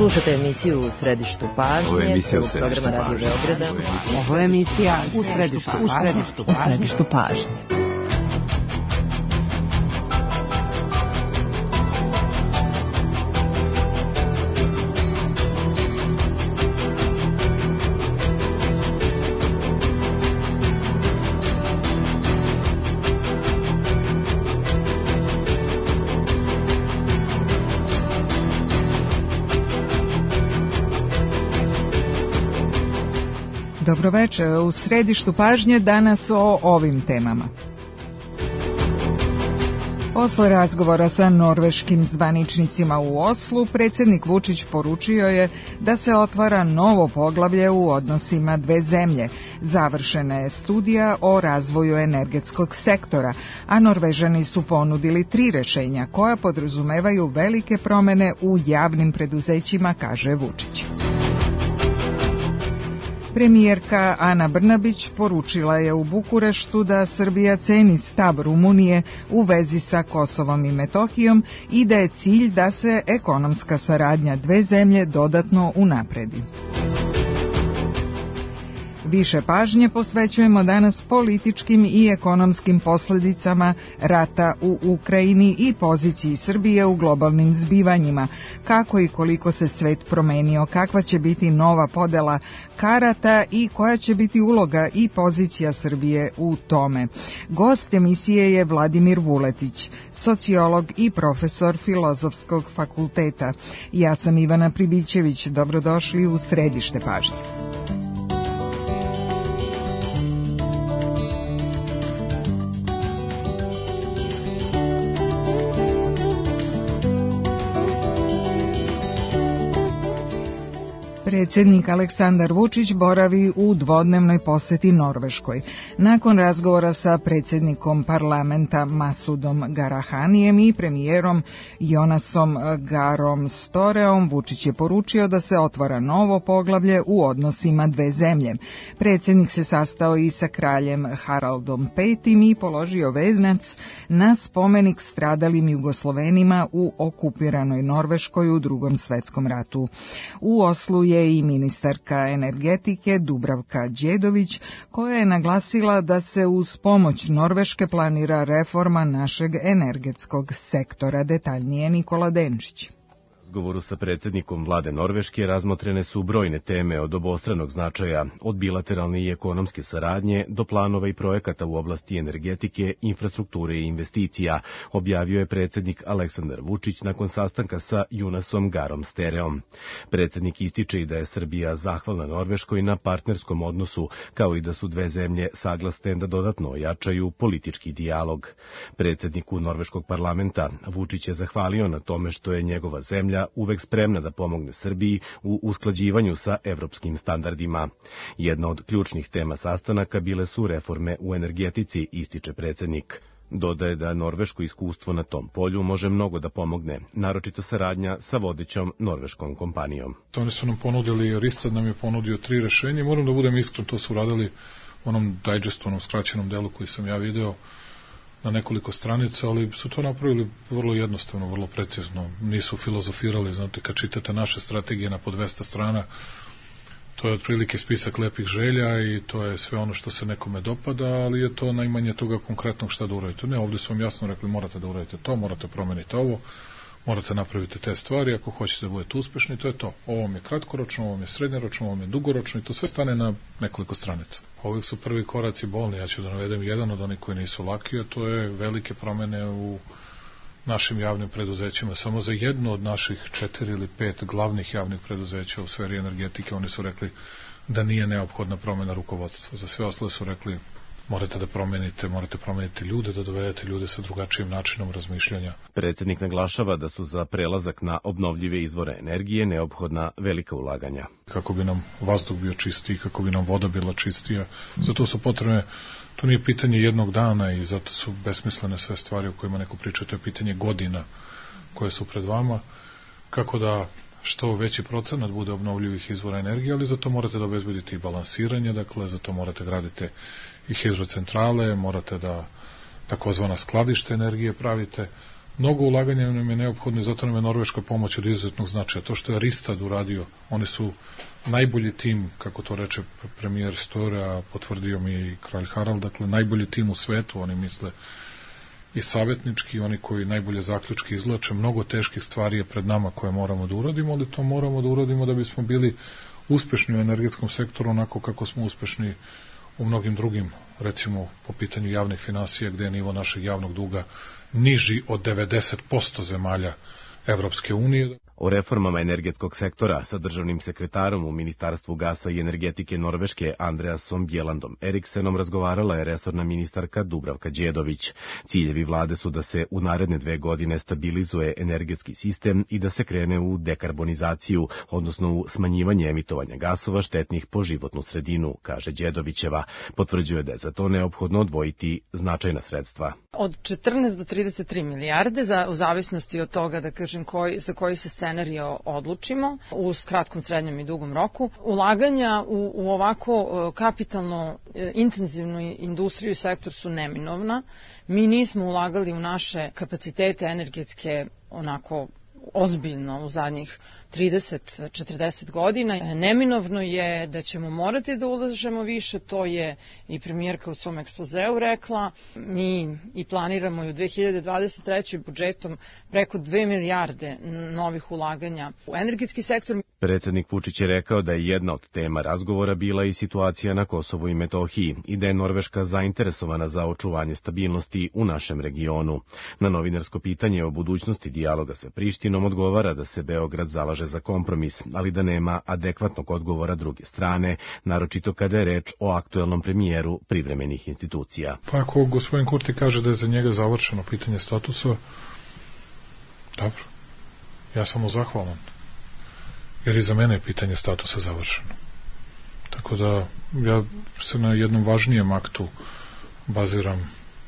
Slušate emisiju U središtu pažnje. Ovo je emisija U središtu programa Radio Beograda. Ovo je emisija U središtu pažnje. Dobroveče, u središtu pažnje danas o ovim temama. Posle razgovora sa norveškim zvaničnicima u Oslu, predsjednik Vučić poručio je da se otvara novo poglavlje u odnosima dve zemlje. Završena je studija o razvoju energetskog sektora, a Norvežani su ponudili 3 rešenja koja podrazumevaju velike promene u javnim preduzećima, kaže Vučić. Premijerka Ana Brnabić poručila je u Bukureštu da Srbija ceni stav Rumunije u vezi sa Kosovom i Metohijom i da je cilj da se ekonomska saradnja dve zemlje dodatno unapredi. Više pažnje posvećujemo danas političkim i ekonomskim posljedicama rata u Ukrajini i poziciji Srbije u globalnim zbivanjima, kako i koliko se svet promenio, kakva će biti nova podela karata i koja će biti uloga i pozicija Srbije u tome. Gost emisije je Vladimir Vuletić, sociolog i profesor Filozofskog fakulteta. Ja sam Ivana Pribićević, dobrodošli u središte pažnje. Predsjednik Aleksandar Vučić boravi u dvodnevnoj posjeti Norveškoj. Nakon razgovora sa predsjednikom parlamenta Masudom Garahanijem i premijerom Jonasom Garom Storeom, Vučić je poručio da se otvara novo poglavlje u odnosima dve zemlje. Predsjednik se sastao i sa kraljem Haraldom V i položio venac na spomenik stradalim Jugoslovenima u okupiranoj Norveškoj u Drugom svjetskom ratu. U Oslu je i ministarka energetike Dubravka Đedović, koja je naglasila da se uz pomoć Norveške planira reforma našeg energetskog sektora. Detaljnije Nikola Denčić. U razgovoru sa predsjednikom vlade Norveške razmotrene su brojne teme od obostranog značaja, od bilateralne i ekonomske saradnje do planova i projekata u oblasti energetike, infrastrukture i investicija, objavio je predsjednik Aleksandar Vučić nakon sastanka sa Jonasom Garom Storeom. Predsjednik ističe i da je Srbija zahvalna Norveškoj na partnerskom odnosu, kao i da su dve zemlje saglasne da dodatno ojačaju politički dijalog. Predsjedniku norveškog parlamenta Vučić je zahvalio na tome što je njegova zemlja uvek spremna da pomogne Srbiji u usklađivanju sa evropskim standardima. Jedna od ključnih tema sastanaka bile su reforme u energetici, ističe predsjednik. Dodaje da norveško iskustvo na tom polju može mnogo da pomogne, naročito saradnja sa vodećom norveškom kompanijom. Oni su nam ponudili, Ristad nam je ponudio 3 rešenja, moram da budem iskren, to su radili u onom digest, onom skraćenom delu koji sam ja video na nekoliko stranica, ali su to napravili vrlo jednostavno, vrlo precizno. Nisu filozofirali, znate, kad čitate naše strategije na po 200 strana, to je otprilike spisak lepih želja i to je sve ono što se nekome dopada, ali je to najmanje toga konkretnog šta da uradite. Ne, ovdje su vam jasno rekli, morate da uradite to, morate promeniti ovo, morate napraviti te stvari, ako hoćete da budete uspešni, to je to. Ovo vam je kratkoročno, ovo vam je srednjoročno, ovo vam je dugoročno i to sve stane na nekoliko stranica. Uvijek su prvi koraci bolni, ja ću da navedem jedan od onih koji nisu laki, a to je velike promene u našim javnim preduzećima. Samo za jedno od naših 4 ili 5 glavnih javnih preduzeća u sferi energetike oni su rekli da nije neophodna promena rukovodstva. Za sve ostale su rekli morate promeniti ljude, da dovedete ljude sa drugačijim načinom razmišljanja. Predsjednik naglašava da su za prelazak na obnovljive izvore energije neophodna velika ulaganja. Kako bi nam vazduh bio čistiji, kako bi nam voda bila čistija, zato su potrebne, to nije pitanje jednog dana i zato su besmislene sve stvari o kojima neko priča, to je pitanje godina koje su pred vama, kako da što veći procenat bude obnovljivih izvora energije, ali zato morate da obezbedite i balansiranje, dakle, zato morate gradite i hidrocentrale, morate da takozvana skladište energije pravite, Mnogo ulaganja nam je neophodno i zato nam je norveška pomoć od izuzetnog značaja. To što je Ristad uradio, oni su najbolji tim, kako to reče premijer Støre, a potvrdio mi i kralj Harald, dakle najbolji tim u svetu, oni misle i savjetnički, oni koji najbolje zaključke izvlače. Mnogo teških stvari je pred nama koje moramo da uradimo, ali to moramo da uradimo da bismo bili uspešni u energetskom sektoru onako kako smo uspešni u mnogim drugim, recimo po pitanju javnih finansija, gde je nivo našeg javnog duga niži od 90% zemalja Evropske unije. O reformama energetskog sektora sa državnim sekretarom u Ministarstvu gasa i energetike Norveške Andreasom Bjelandom Eriksenom razgovarala je resorna ministarka Dubravka Đedović. Ciljevi vlade su da se u naredne 2 godine stabilizuje energetski sistem i da se krene u dekarbonizaciju, odnosno u smanjivanje emitovanja gasova štetnih po životnu sredinu, kaže Đedovićeva. Potvrđuje da je za to neophodno odvojiti značajna sredstva. Od 14 do 33 milijarde, u zavisnosti od toga, da kažem, za koji se scenario odlučimo, u kratkom, srednjem i dugom roku. Ulaganja u ovako kapitalno intenzivnu industriju i sektor su neminovna. Mi nismo ulagali u naše kapacitete energetske onako ozbiljno u zadnjih 30-40 godina. Neminovno je da ćemo morati da ulažemo više, to je i premijerka u svom ekspozeu rekla. Mi i planiramo i u 2023. budžetom preko 2 milijarde novih ulaganja u energetski sektor. Predsjednik Vučić je rekao da je jedna od tema razgovora bila i situacija na Kosovu i Metohiji i da je Norveška zainteresovana za očuvanje stabilnosti u našem regionu. Na novinarsko pitanje o budućnosti dijaloga sa Prištinom odgovara da se Beograd zalaže za kompromis, ali da nema adekvatnog odgovora druge strane, naročito kada je reč o aktuelnom premijeru privremenih institucija. Pa ako gospodin Kurti kaže da je za njega završeno pitanje statusa, dobro, ja sam mu zahvalan, jer i za mene je pitanje statusa završeno. Tako da ja se na jednom važnijem aktu baziram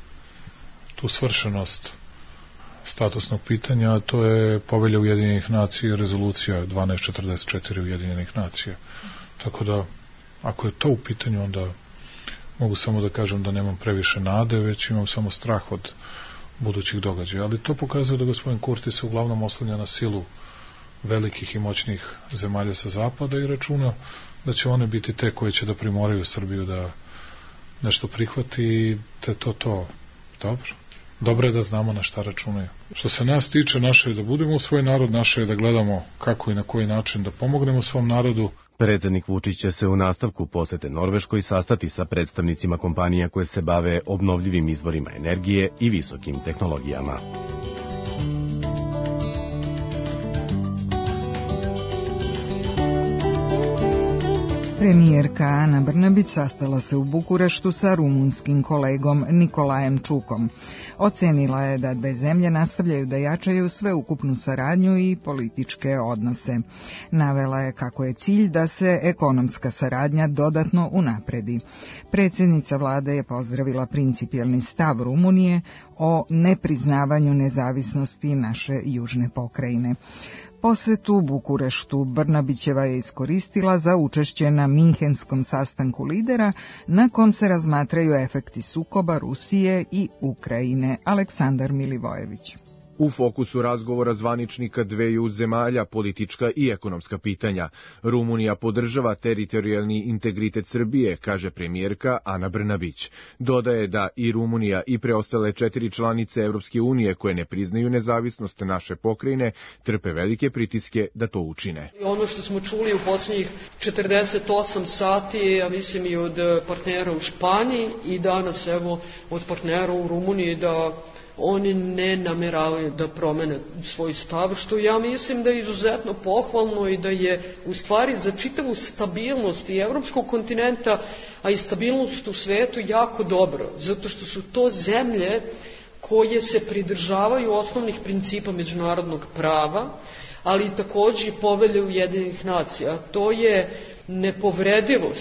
tu svršenost statusnog pitanja, a to je Povelja Ujedinjenih nacija, rezolucija 1244 Ujedinjenih nacija. Tako da, ako je to u pitanju, onda mogu samo da kažem da nemam previše nade, već imam samo strah od budućih događaja. Ali to pokazuje da gospodin Kurti se uglavnom oslanja na silu velikih i moćnih zemalja sa zapada i računa da će one biti te koje će da primoraju Srbiju da nešto prihvati i te to. Dobro. Dobro je da znamo na šta računaju. Što se nas tiče, naše je da budemo u svoj narod, naše je da gledamo kako i na koji način da pomognemo svom narodu. Predsjednik Vučić će se u nastavku posete Norveškoj sastati sa predstavnicima kompanija koje se bave obnovljivim izvorima energije i visokim tehnologijama. Premijerka Ana Brnabić sastala se u Bukureštu sa rumunskim kolegom Nikolajem Čukom. Ocenila je da dve zemlje nastavljaju da jačaju sveukupnu saradnju i političke odnose. Navela je kako je cilj da se ekonomska saradnja dodatno unapredi. Predsjednica vlade je pozdravila principijelni stav Rumunije o nepriznavanju nezavisnosti naše južne pokrajine. Posetu Bukureštu Brnabićeva je iskoristila za učešće na Minhenskom sastanku lidera na kom se razmatraju efekti sukoba Rusije i Ukrajine. Aleksandar Milivojević. U fokusu razgovora zvaničnika dveju zemalja politička i ekonomska pitanja. Rumunija podržava teritorijalni integritet Srbije, kaže premijerka Ana Brnabić. Dodaje da i Rumunija i preostale 4 članice Evropske unije koje ne priznaju nezavisnost naše pokrajine trpe velike pritiske da to učine. Ono što smo čuli u posljednjih 48 sati, ja mislim i od partnera u Španiji i danas evo od partnera u Rumuniji da oni ne nameravaju da promene svoj stav, što ja mislim da je izuzetno pohvalno i da je u stvari za čitavu stabilnost i evropskog kontinenta, a i stabilnost u svetu jako dobro, zato što su to zemlje koje se pridržavaju osnovnih principa međunarodnog prava, ali takođe i Povelje Ujedinjenih nacija. To je nepovredivost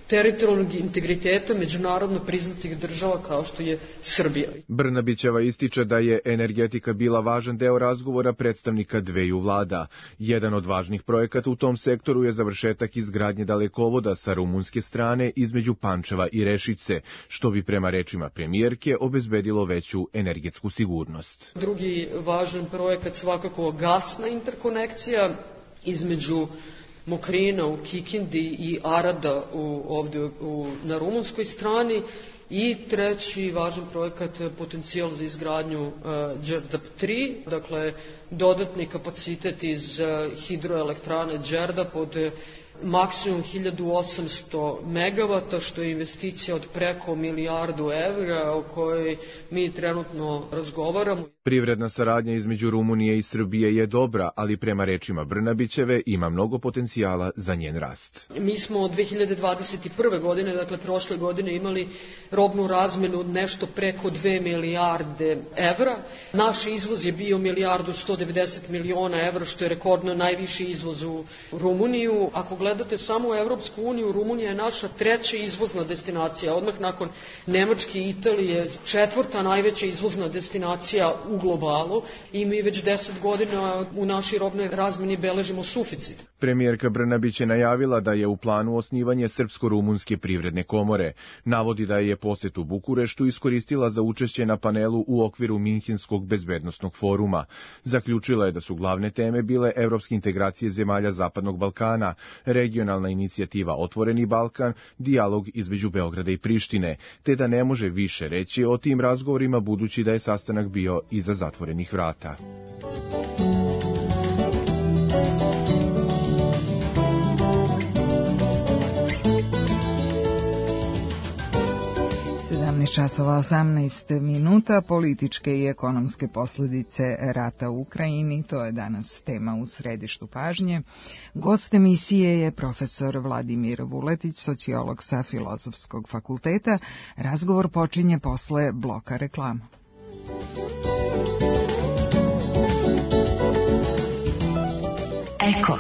teritorijalnog integriteta međunarodno priznatih država kao što je Srbija. Brnabićeva ističe da je energetika bila važan deo razgovora predstavnika dveju vlada. Jedan od važnih projekata u tom sektoru je završetak izgradnje dalekovoda sa rumunske strane između Pančeva i Rešice, što bi prema rečima premijerke obezbedilo veću energetsku sigurnost. Drugi važan projekat svakako gasna interkonekcija između Mokrina u Kikindi i Arada ovde na rumunskoj strani i treći važan projekat potencijal za izgradnju Đerdap 3, dakle dodatni kapacitet iz hidroelektrane Đerdap od maksimum 1800 megavata, što je investicija od preko $1.000.000.000 o kojoj mi trenutno razgovaramo. Privredna saradnja između Rumunije i Srbije je dobra, ali prema rečima Brnabićeve ima mnogo potencijala za njen rast. Mi smo od 2021. godine, dakle prošle godine, imali robnu razmenu od nešto preko 2 milijarde evra. Naš izvoz je bio 1.190.000.000 evra, što je rekordno najviši izvoz u Rumuniju. Ako gledate samo u Evropsku uniju, Rumunija je naša treća izvozna destinacija, odmah nakon Nemačke i Italije, četvrta najveća izvozna destinacija u globalu i mi već 10 godina u našoj robnoj razmeni beležimo suficit. Premijerka Brnabić je najavila da je u planu osnivanje Srpsko-rumunske privredne komore. Navodi da je posjet u Bukureštu iskoristila za učešće na panelu u okviru Minhenskog bezbednosnog foruma. Zaključila je da su glavne teme bile evropske integracije zemalja Zapadnog Balkana, regionalna inicijativa Otvoreni Balkan, dijalog između Beograda i Prištine, te da ne može više reći o tim razgovorima budući da je sastanak bio iza zatvorenih vrata. Časova 18 minuta, političke i ekonomske posljedice rata u Ukrajini, to je danas tema u središtu pažnje. Gost emisije je profesor Vladimir Vuletić, sociolog sa Filozofskog fakulteta. Razgovor počinje posle bloka reklama. Eko.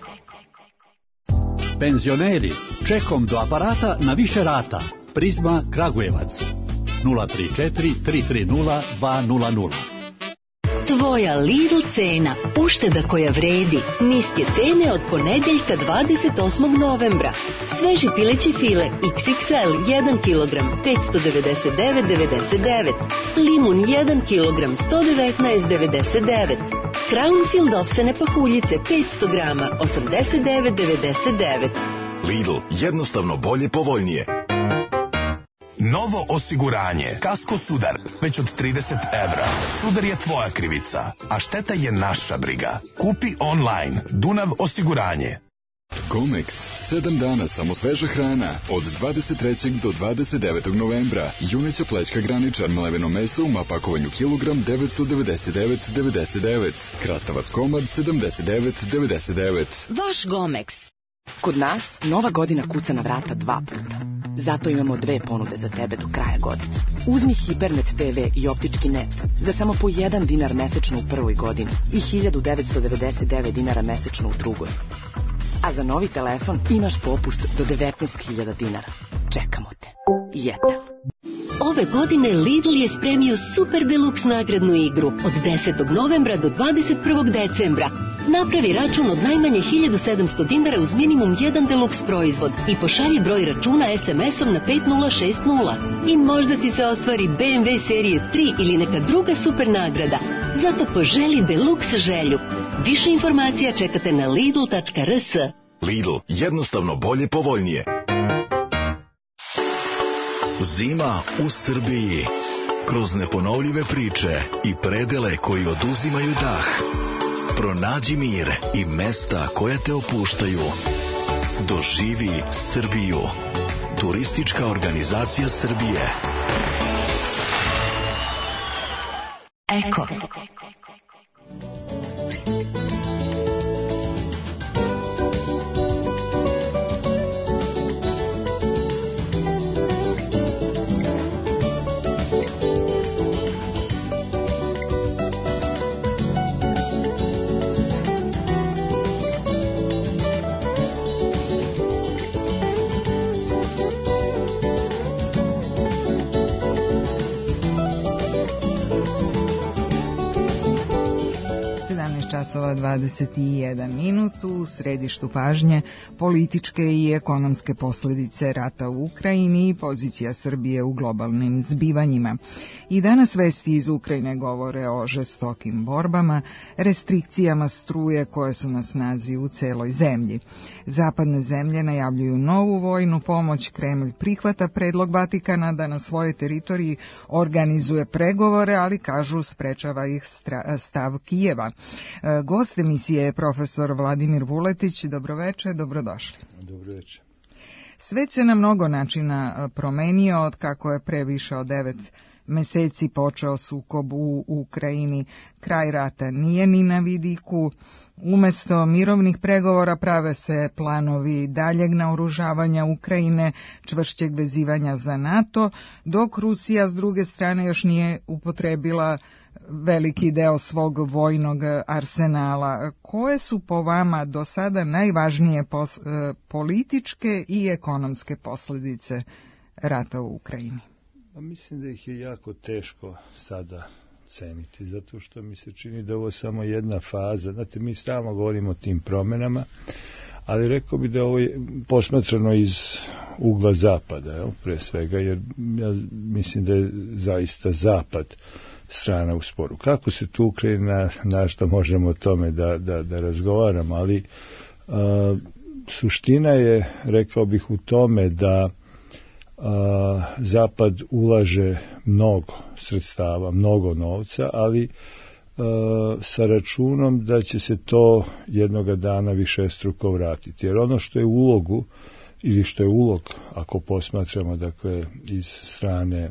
Penzioneri, čekom do aparata na više rata. Prizma Kragujevac 034 330 200. Tvoja Lidl cena, ušteda koja vredi. Niske cene od ponedeljka 28. novembra. Sveži pileći file XXL 1 kg 599,99. Limun 1 kg 119,99. Crownfield ovsene pahuljice 500 grama 89,99. Lidl, jednostavno bolje, povoljnije. Novo osiguranje. Kasko Sudar, već od 30 evra. Sudar je tvoja krivica, a šteta je naša briga. Kupi online. Dunav osiguranje. Comex, 7 dana samo sveža hrana, od 23. do 29. novembra. Juneća plećka graničar, mleveno meso u mapakovanju kilogram 999,99. Krastavac komad 79,99. Vaš Gomex. Kod nas Nova godina kuca na vrata 2 puta. Zato imamo 2 ponude za tebe do kraja godine. Uzmi Hipernet TV i optički net za samo po 1 dinar mesečno u prvoj godini i 1999 dinara mesečno u drugoj. A za novi telefon imaš popust do 19.000 dinara. Čekamo te. Jetel. Ove godine Lidl je spremio Super Deluxe nagradnu igru od 10. novembra do 21. decembra. Napravi račun od najmanje 1700 dinara uz minimum 1 Deluxe proizvod i pošalji broj računa SMS-om na 5060. I možda ti se ostvari BMW serije 3 ili neka druga super nagrada. Zato poželi Deluxe želju. Više informacija čekate na lidl.rs. Lidl, jednostavno bolje, povoljnije. Zima u Srbiji. Kroz neponovljive priče i predele koji oduzimaju dah. Pronađi mir i mesta koja te opuštaju. Doživi Srbiju. Turistička organizacija Srbije. Eko. časova 21 minut, u središtu pažnje političke i ekonomske posljedice rata u Ukrajini i pozicija Srbije u globalnim zbivanjima. I danas vesti iz Ukrajine govore o žestokim borbama, restrikcijama struje koje su na snazi u celoj zemlji. Zapadne zemlje najavljuju novu vojnu pomoć, Kremlj prihvata predlog Vatikana da na svojoj teritoriji organizuje pregovore, ali kažu sprečava ih stav Kijeva. Gost emisije je profesor Vladimir Vuletić. Dobroveče, dobrodošli. Dobroveče. Svet se na mnogo načina promenio od kako je pre više od 9 meseci počeo sukob u Ukrajini. Kraj rata nije ni na vidiku. Umesto mirovnih pregovora prave se planovi daljeg naoružavanja Ukrajine, čvršćeg vezivanja za NATO, dok Rusija s druge strane još nije upotrebila veliki deo svog vojnog arsenala. Koje su po vama do sada najvažnije političke i ekonomske posljedice rata u Ukrajini? Mislim da ih je jako teško sada ceniti, zato što mi se čini da ovo samo jedna faza. Znate, mi stalno govorimo o tim promjenama, ali rekao bi da ovo je posmatrano iz ugla zapada, pre svega, jer ja mislim da je zaista zapad strana u sporu. Kako se tu Ukrajina, na što možemo o tome da razgovaramo, ali suština je, rekao bih, u tome da Zapad ulaže mnogo sredstava, mnogo novca, ali sa računom da će se to jednoga dana višestruko vratiti. Jer ono što je u ulogu, ili što je ulog, ako posmatramo, dakle, iz strane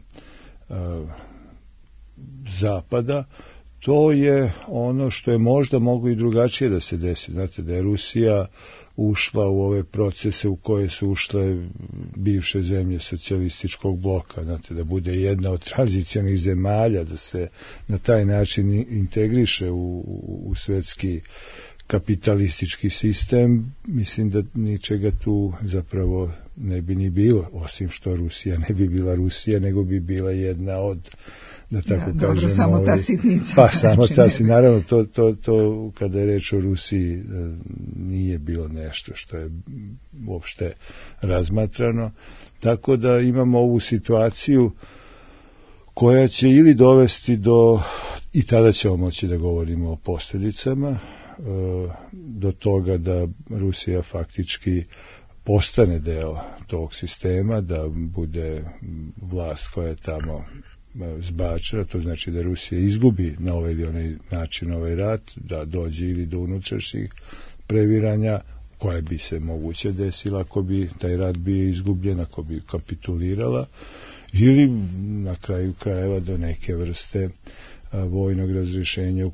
Zapada, to je ono što je možda moglo i drugačije da se desi. Znate, da je Rusija ušla u ove procese u koje su ušle bivše zemlje socijalističkog bloka, znate, da bude jedna od tranzicionih zemalja, da se na taj način integriše u svetski kapitalistički sistem. Mislim da ničega tu zapravo ne bi ni bilo, osim što Rusija ne bi bila Rusija, nego bi bila jedna od, da tako kažemo... Dobro, samo ta sitnica. Pa, samo ta sitnica. Naravno, to kada je reč o Rusiji nije bilo nešto što je uopšte razmatrano. Tako da imamo ovu situaciju koja će ili dovesti do, i tada ćemo moći da govorimo o posljedicama, do toga da Rusija faktički postane deo tog sistema, da bude vlast koja je tamo zbačena, to znači da Rusija izgubi na ovaj ili onaj način ovaj rat, da dođe ili do unutrašnjih previranja, koje bi se moguće desila ako bi taj rat bio izgubljen, ako bi kapitulirala, ili na kraju krajeva do neke vrste vojnog razrješenja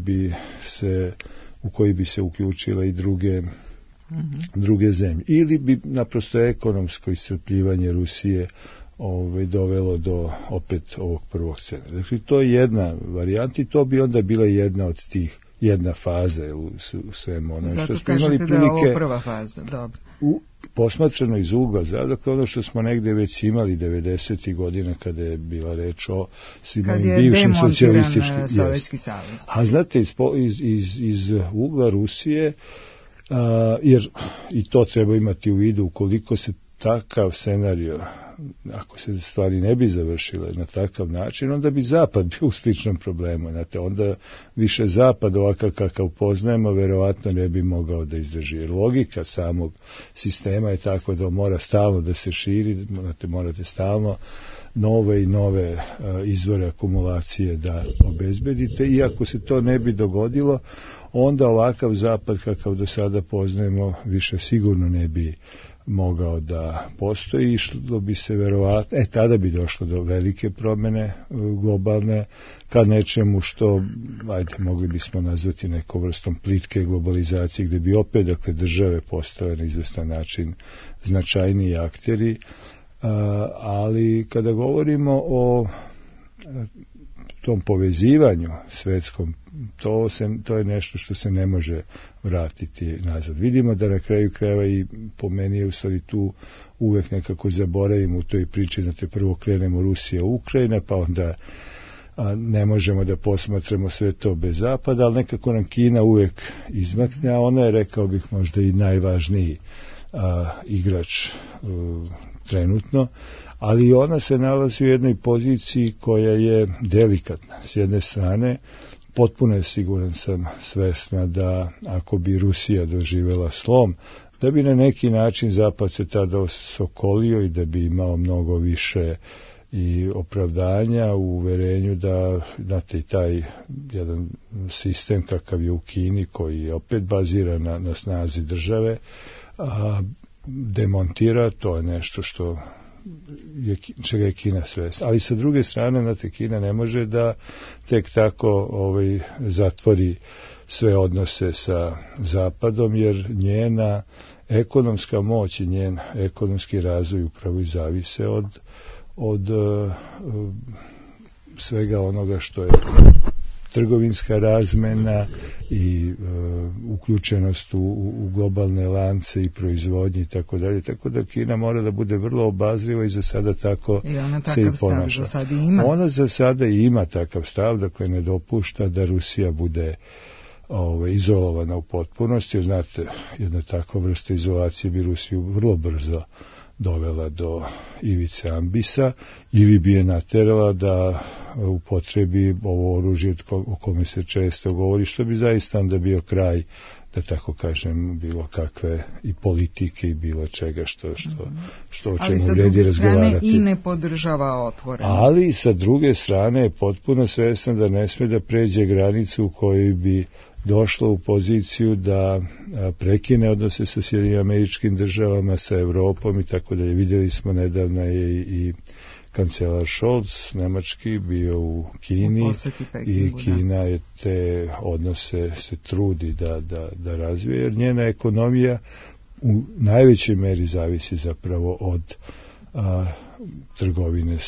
u koji bi se uključile i druge zemlje. Ili bi naprosto ekonomsko iscrpljivanje Rusije dovelo do opet ovog prvog scena. Dakle, to je jedna varijanta i to bi onda bila jedna faza u svemu ono. Zato kažete da je ovo prva faza, dobro. Posmatrano iz ugla, dakle ono što smo negde već imali 90. godina kada je bila reč o svim ovim bivšim socijalističkim... Sovjetski savez. A znate, iz ugla Rusije, jer i to treba imati u vidu, ukoliko se takav scenario, ako se stvari ne bi završile na takav način, onda bi Zapad bio u sličnom problemu. Znate, onda više Zapad ovakav kakav poznajemo verovatno ne bi mogao da izdrži. Jer logika samog sistema je tako da mora stalno da se širi, morate stalno nove i nove izvore akumulacije da obezbedite, i ako se to ne bi dogodilo, onda ovakav Zapad kakav do sada poznajemo više sigurno ne bi mogao da postoji, išlo bi se verovatno, tada bi došlo do velike promjene globalne, ka nečemu što, mogli bismo nazvati nekom vrstom plitke globalizacije, gde bi opet, dakle, države postale na izvestan način značajniji akteri, ali kada govorimo o tom povezivanju svetskom, to je nešto što se ne može vratiti nazad. Vidimo da na kraju krajeva, i po meni je u stvari tu uvek nekako zaboravimo u toj priči, da te prvo krenemo Rusija, Ukrajina, pa onda ne možemo da posmatramo sve to bez Zapada, ali nekako nam Kina uvek izmakne, a ona je, rekao bih, možda i najvažniji igrač trenutno, ali ona se nalazi u jednoj poziciji koja je delikatna. S jedne strane, potpuno je, siguran sam, svesna da ako bi Rusija doživela slom, da bi na neki način Zapad se tada osokolio i da bi imao mnogo više i opravdanja u uverenju da, znate, i taj jedan sistem kakav je u Kini, koji je opet bazira na snazi države, demontira. To je nešto što čega je Kina svesna. Ali sa druge strane, znate, Kina ne može da tek tako zatvori sve odnose sa Zapadom, jer njena ekonomska moć i njen ekonomski razvoj upravo i zavise od svega onoga što je trgovinska razmena i uključenost u globalne lance i proizvodnje i tako dalje. Tako da Kina mora da bude vrlo obazriva i za sada tako se i ponaša. Ona za sada i ima takav stav, dakle ne dopušta da Rusija bude izolovana u potpunosti. Znate, jedna takva vrsta izolacije bi Rusiju vrlo brzo dovela do ivice ambisa ili bi je naterala da upotrebi ovo oružje o kome se često govori, što bi zaista onda bio kraj, da tako kažem, bilo kakve i politike i bilo čega što o čemu vredi razgovarati. Ali sa druge strane i ne podržava otvoreno. Ali sa druge strane je potpuno svestan da ne sme da pređe granicu u kojoj bi došlo u poziciju da prekine odnose sa Sjedinjenim Američkim Državama, sa Evropom i tako dalje. Vidjeli smo nedavno je i kancelar Scholz, nemački, bio u Kini i Kina je te odnose se trudi da razvije, jer njena ekonomija u najvećoj meri zavisi zapravo od trgovine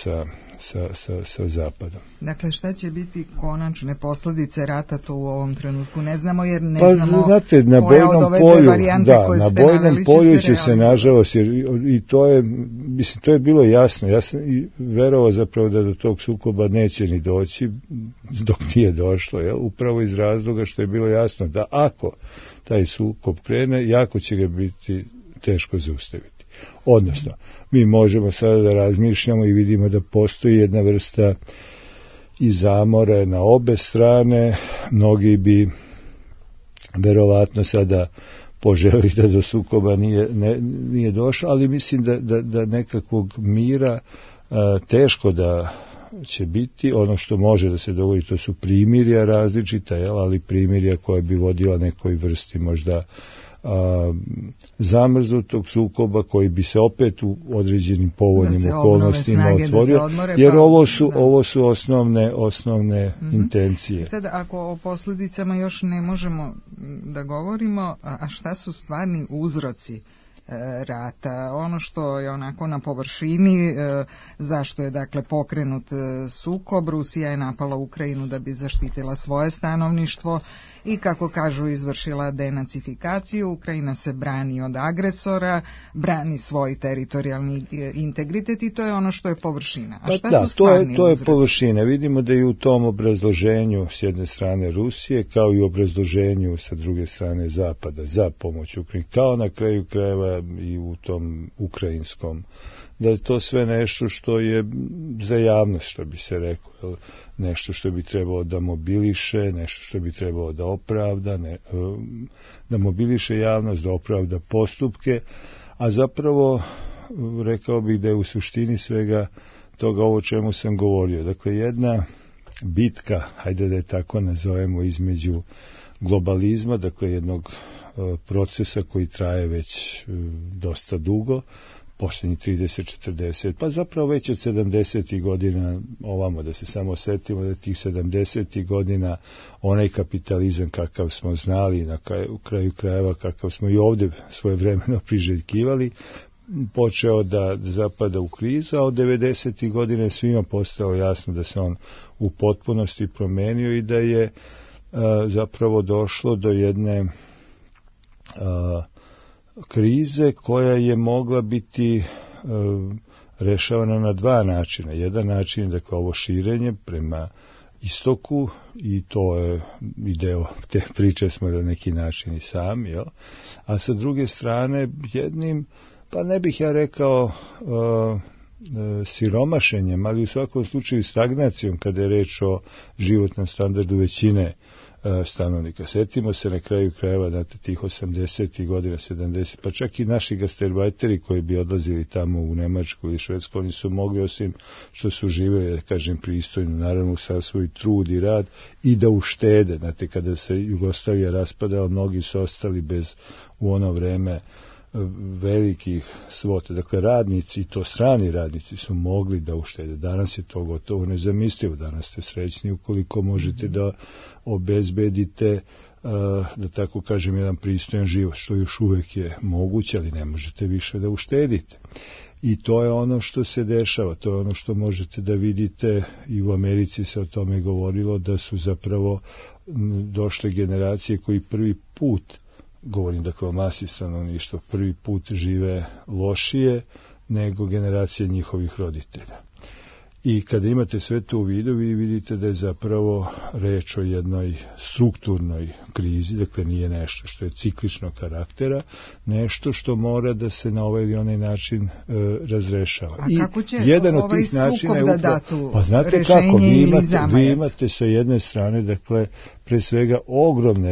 sa Zapadom. Dakle, šta će biti konačne posljedice rata, to u ovom trenutku ne znamo, jer ne znamo znate, na koja od ove dve varijante koje ste naveli će se realizati. Na bojnom polju će se, nažalost, i to je, mislim, to je bilo jasno. Ja sam i verovao zapravo da do tog sukoba neće ni doći, dok nije došlo, upravo iz razloga što je bilo jasno da ako taj sukob krene, jako će ga biti teško zaustaviti. Odnosno, mi možemo sada da razmišljamo i vidimo da postoji jedna vrsta i zamore na obe strane. Mnogi bi verovatno sada poželili da do sukoba nije došlo, ali mislim da nekakvog mira teško da će biti. Ono što može da se dogodi, to su primirja različita, ali primirja koja bi vodila nekoj vrsti možda zamrznutog sukoba koji bi se opet u određenim povoljnim okolnostima otvorio, jer ovo su osnovne intencije. Sad, ako o posljedicama još ne možemo da govorimo, a šta su stvarni uzroci rata? Ono što je onako na površini, zašto je dakle pokrenut sukob, Rusija je napala Ukrajinu da bi zaštitila svoje stanovništvo i, kako kažu, izvršila denacifikaciju. Ukrajina se brani od agresora, brani svoj teritorijalni integritet i to je ono što je površina. A šta su stvarni uzroci? To je površina. Vidimo da i u tom obrazloženju s jedne strane Rusije, kao i u obrazloženju sa druge strane Zapada za pomoć Ukrajini, kao na kraju krajeva i u tom ukrajinskom, da je to sve nešto što je za javnost, što bi se reklo, nešto što bi trebalo da mobiliše, nešto što bi trebalo da opravda, da mobiliše javnost, da opravda postupke, a zapravo rekao bih da je u suštini svega toga ovo čemu sam govorio. Dakle, jedna bitka, hajde da je tako nazovemo, između globalizma, dakle jednog procesa koji traje već dosta dugo, posljednjih 30-40, pa zapravo već od 70. godina ovamo, da se samo setimo da tih 70. godina onaj kapitalizam kakav smo znali, na kraju krajeva kakav smo i ovdje svojevremeno priželjkivali, počeo da zapada u krizu, a od 90. godine je svima postao jasno da se on u potpunosti promenio i da je zapravo došlo do jedne krize koja je mogla biti rešavana na dva načina. Jedan način, dakle, ovo širenje prema istoku i to je i deo te priče smo na neki način i sami, jel? A sa druge strane jednim, pa ne bih ja rekao siromašenjem, ali u svakom slučaju stagnacijom kada je reč o životnom standardu većine stanovnika. Setimo se na kraju krajeva, znate, tih 80. godina, 70. pa čak i naši gastarbajteri koji bi odlazili tamo u Nemačku ili Švedsku, oni su mogli, osim što su živeli, da kažem, pristojno, naravno sa svoj trud i rad, i da uštede. Znate, kada se Jugoslavija raspadala, mnogi su ostali bez, u ono vreme, velikih svota. Dakle, radnici, i to strani radnici, su mogli da uštede. Danas je to gotovo nezamislivo. Danas ste srećni ukoliko možete da obezbedite, da tako kažem, jedan pristojan život, što još uvek je moguće, ali ne možete više da uštedite. I to je ono što se dešava, to je ono što možete da vidite, i u Americi se o tome govorilo, da su zapravo došle generacije koji prvi put, govorim dakle o masi stanovništva, prvi put žive lošije nego generacije njihovih roditelja. I kada imate sve to u vidu, vi vidite da je zapravo reč o jednoj strukturnoj krizi, dakle nije nešto što je cikličnog karaktera, nešto što mora da se na ovaj ili onaj način razrešava. A kako će ovaj sukob da da tu rešenje ili zamajac? Vi imate sa jedne strane, dakle, pre svega ogromne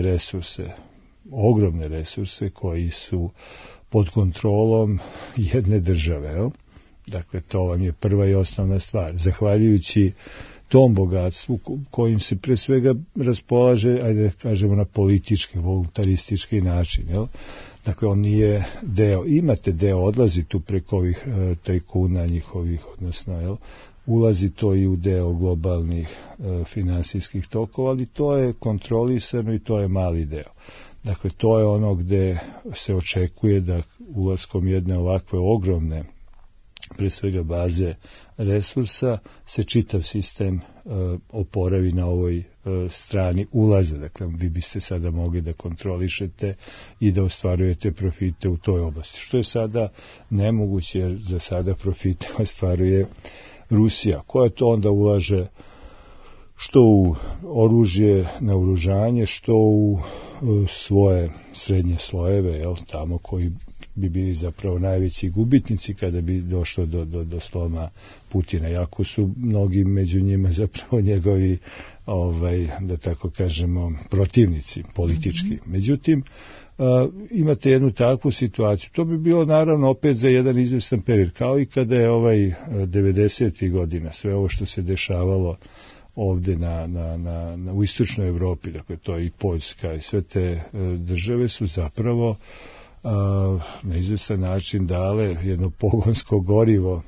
resurse koji su pod kontrolom jedne države, jel? Dakle, to vam je prva i osnovna stvar. Zahvaljujući tom bogatstvu kojim se pre svega raspolaže, ajde da kažemo, na politički, voluntaristički način, jel? Dakle, on nije deo, imate deo, odlazi tu preko ovih tajkuna njihovih, odnosno, jel? Ulazi to i u deo globalnih finansijskih tokova, ali to je kontrolisano i to je mali deo. Dakle, to je ono gde se očekuje da ulaskom jedne ovakve ogromne, pre svega baze resursa, se čitav sistem oporavi na ovoj strani ulaza. Dakle, vi biste sada mogli da kontrolišete i da ostvarujete profite u toj oblasti. Što je sada nemoguće, jer za sada profite ostvaruje Rusija, koja to onda ulaže što u oružje, naoružanje, što u svoje srednje slojeve, jel, tamo koji bi bili zapravo najveći gubitnici kada bi došlo do sloma Putina, jako su mnogi među njima zapravo njegovi, da tako kažemo, protivnici politički. Međutim, imate jednu takvu situaciju. To bi bilo naravno opet za jedan izvestan period, kao i kada je 90. godina, sve ovo što se dešavalo ovde u istočnoj Evropi, dakle to je i Poljska i sve te države su zapravo na izvestan način dale jedno pogonsko gorivo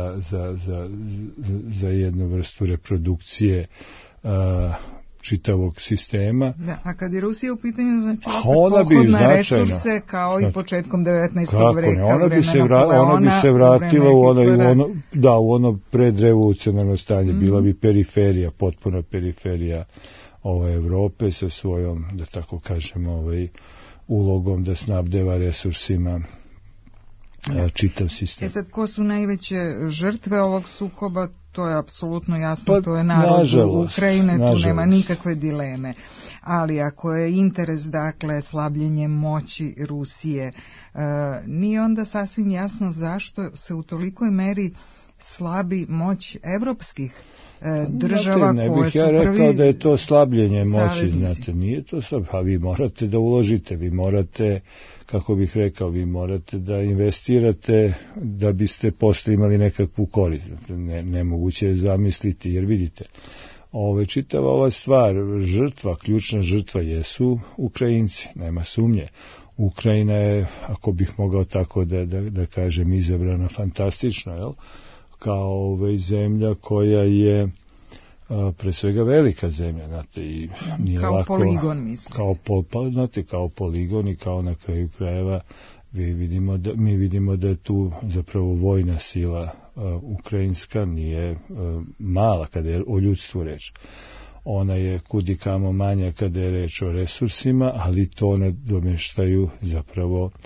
za jednu vrstu reprodukcije čitavog sistema. Da, a kad je Rusija u pitanju, znači pohod na resurse kao i početkom 19. veka, ona bi se vratila u ono predrevolucionarno stanje, bila bi periferija, potpuna periferija Evrope sa svojom, da tako kažemo, ulogom da snabdeva resursima čitav sistem. Sad, ko su najveće žrtve ovog sukoba? To je apsolutno jasno, to je narod Ukrajine, tu nema nikakve dileme. Ali ako je interes, dakle, slabljenje moći Rusije, nije onda sasvim jasno zašto se u tolikoj meri slabi moć evropskih država ne koje bih su ja rekao prvi da je to slabljenje moći, saveznici. znate, nije to slab, a vi morate da uložite, vi morate, kako bih rekao, vi morate da investirate da biste posle imali nekakvu korist. Nemoguće je zamisliti, jer vidite, čitava ova stvar, ključna žrtva jesu Ukrajinci, nema sumnje. Ukrajina je, ako bih mogao tako da kažem, izabrana fantastično, jel? Kao zemlja koja je pre svega velika zemlja, znate, i nije kao lako, poligon, mislim. Kao poligon i kao na kraju krajeva mi vidimo da je tu zapravo vojna sila ukrajinska nije mala kada je o ljudstvu reč. Ona je kudikamo manja kada je reč o resursima, ali to ne domeštaju zapravo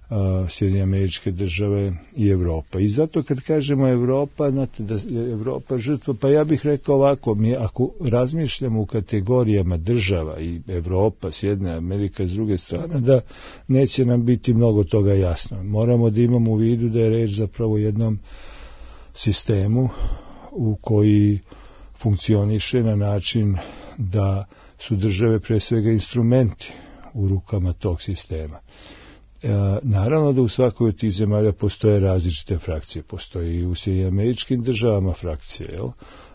Sjedinjene Američke Države i Evropa. I zato kad kažemo Evropa, znate da je Evropa žrtva, pa ja bih rekao ovako, mi ako razmišljamo u kategorijama država i Evropa, Sjedinjena Amerika s druge strane, da neće nam biti mnogo toga jasno. Moramo da imamo u vidu da je reč zapravo jednom sistemu u koji funkcioniše na način da su države pre svega instrumenti u rukama tog sistema. Naravno da u svakoj od tih zemalja postoje različite frakcije. Postoji i u Sjedinjenim Američkim Državama frakcije, jel?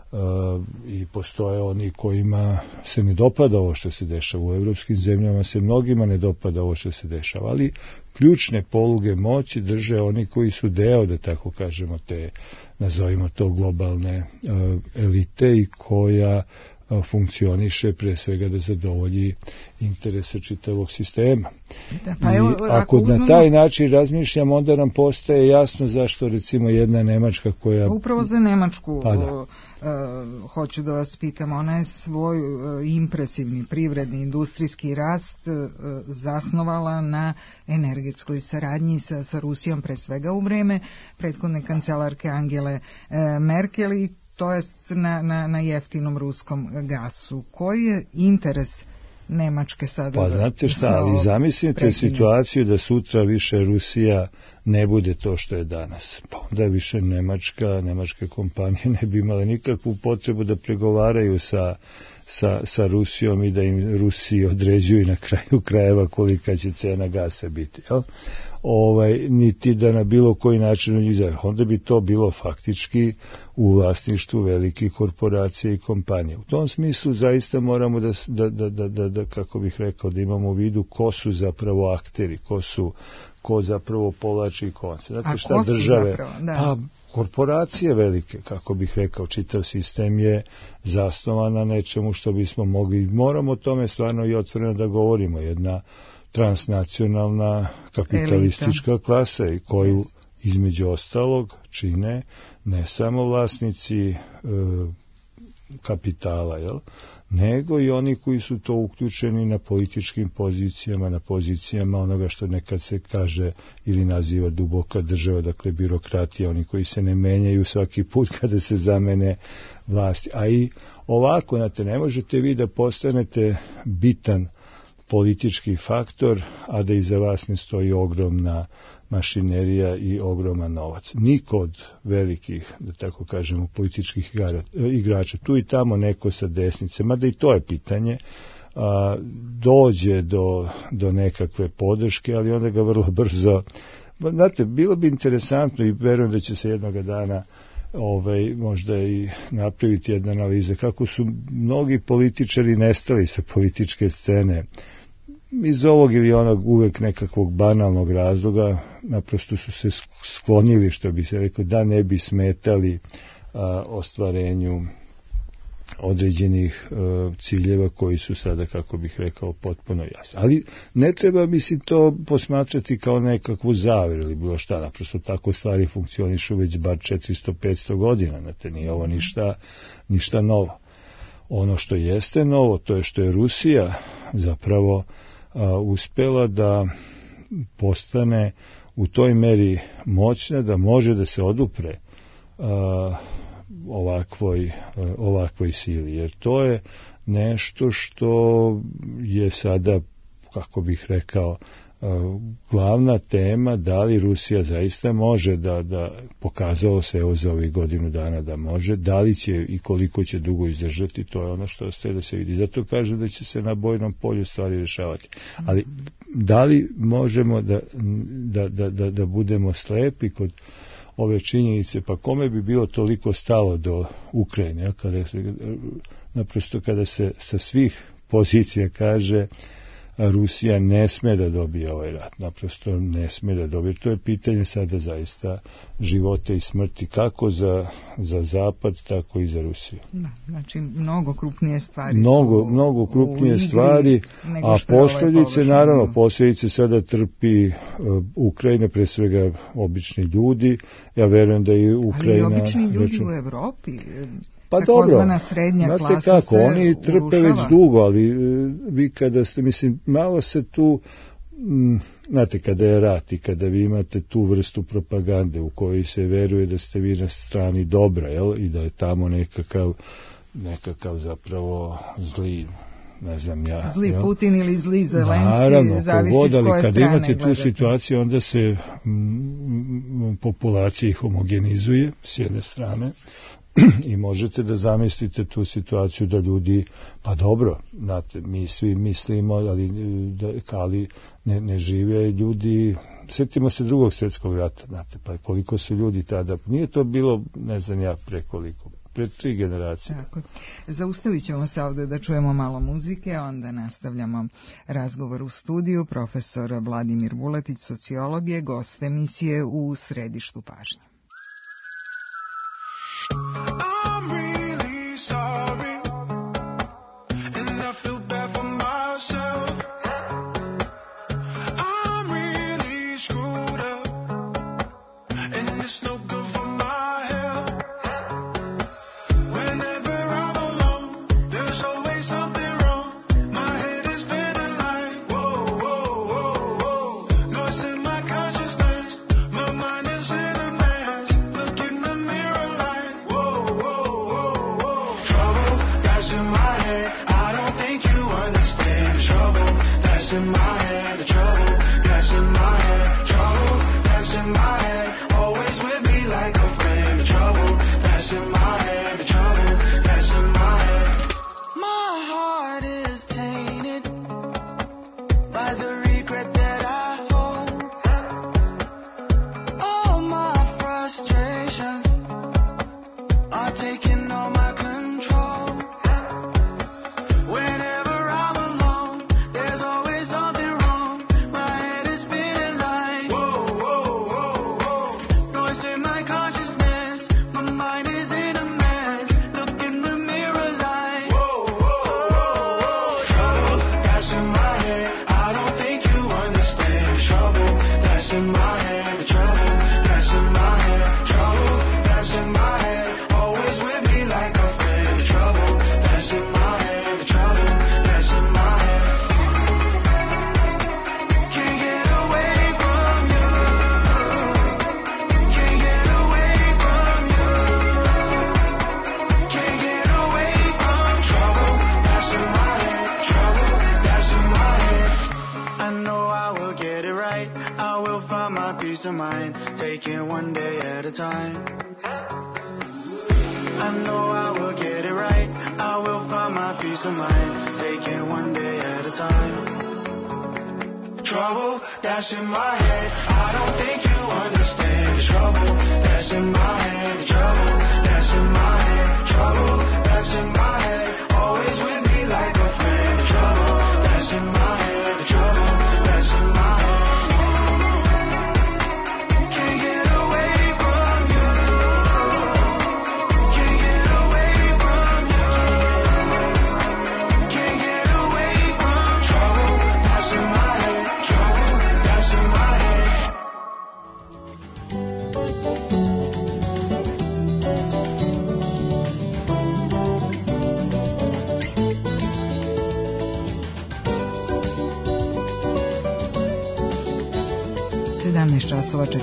I postoje oni kojima se ne dopada ovo što se dešava. U evropskim zemljama se mnogima ne dopada ovo što se dešava, ali ključne poluge moći drže oni koji su deo, da tako kažemo, te, nazovimo to, globalne elite i koja funkcioniše pre svega da zadovolji interese čitavog sistema. Da, pa evo, ako na taj način razmišljamo, onda nam postaje jasno zašto recimo jedna Nemačka koja... Upravo za Nemačku hoću da vas pitam, ona je svoj impresivni privredni industrijski rast zasnovala na energetskoj saradnji sa Rusijom, pre svega u vreme prethodne kancelarke Angele Merkel, i to je na jeftinom ruskom gasu. Koji je interes Nemačke sada? Pa znate šta, ali zamislite situaciju da sutra više Rusija ne bude to što je danas. Pa onda više nemačke kompanije ne bi imale nikakvu potrebu da pregovaraju sa Rusijom i da im Rusiji određuju na kraju krajeva kolika će cena gasa biti. Jel? Niti da na bilo koji način onda bi to bilo faktički u vlasništvu velikih korporacija i kompanija. U tom smislu zaista moramo da kako bih rekao, da imamo u vidu ko su zapravo akteri, ko zapravo povlači konce. Znate šta države? Zapravo, da. Pa korporacije velike, kako bih rekao, čitav sistem je zasnovan na nečemu što bismo mogli, moramo o tome stvarno i otvoreno da govorimo, jedna transnacionalna kapitalistička klasa i koju između ostalog čine ne samo vlasnici kapitala, jel? Nego i oni koji su to uključeni na političkim pozicijama, na pozicijama onoga što nekad se kaže ili naziva duboka država, dakle birokratija, oni koji se ne menjaju svaki put kada se zamene vlasti. A i ovako, znate, ne možete vi da postanete bitan politički faktor, a da iza vas ne stoji ogromna mašinerija i ogroman novac. Niko od velikih, da tako kažemo, političkih igrača, tu i tamo neko sa desnice, mada i to je pitanje, dođe do nekakve podrške, ali onda ga vrlo brzo... Znate, bilo bi interesantno i verujem da će se jednoga dana možda i napraviti jedna analiza kako su mnogi političari nestali sa političke scene iz ovog ili onog uvek nekakvog banalnog razloga, naprosto su se sklonili, što bi se rekao, da ne bi smetali ostvarenju određenih ciljeva koji su sada, kako bih rekao, potpuno jasni. Ali ne treba, mislim, to posmatrati kao nekakvu zaveru ili bilo šta, naprosto tako stvari funkcionišu već bar 400-500 godina, znate, nije ovo ništa novo. Ono što jeste novo, to je što je Rusija zapravo uspela da postane u toj meri moćna da može da se odupre ovakvoj sili, jer to je nešto što je sada, kako bih rekao, glavna tema, da li Rusija zaista može da pokazalo se evo za ovih godinu dana da može, da li će i koliko će dugo izdržati, to je ono što ostaje da se vidi. Zato kaže da će se na bojnom polju stvari rešavati. Ali da li možemo da budemo slepi kod ove činjenice, pa kome bi bilo toliko stalo do Ukrajine, naprosto kada se sa svih pozicija kaže Rusija ne sme da dobije ovaj rat, naprosto ne sme da dobije. To je pitanje sada zaista života i smrti, kako za Zapad, tako i za Rusiju. Znači, mnogo krupnije stvari mnogo krupnije stvari, a posljedice, naravno, posljedice sada trpi Ukrajina, pre svega obični ljudi. Ja verujem da i Ukrajina... Ali obični ljudi u Evropi... Pa dobro, znate kako, oni trpe već dugo, ali vi kada ste, mislim, malo se tu znate, kada je rat i kada vi imate tu vrstu propagande u kojoj se veruje da ste vi na strani dobra, jel? I da je tamo nekakav zapravo zli, ne znam ja. Zli, jel? Putin ili zli Zelenski, naravno, zavisi s koje kada strane imate gledate. tu situaciju, onda se populacija ih homogenizuje s jedne strane i možete da zamislite tu situaciju da ljudi, pa dobro, znate, mi svi mislimo, ali ne žive ljudi. Sjetimo se Drugog svjetskog rata, znate, pa koliko su ljudi tada, nije to bilo, ne znam ja, pre 3 generacije. Tako. Zaustavit ćemo se ovdje da čujemo malo muzike, onda nastavljamo razgovor u studiju. Profesor Vladimir Vuletić, sociolog, je gost emisije u Središtu pažnje. Časova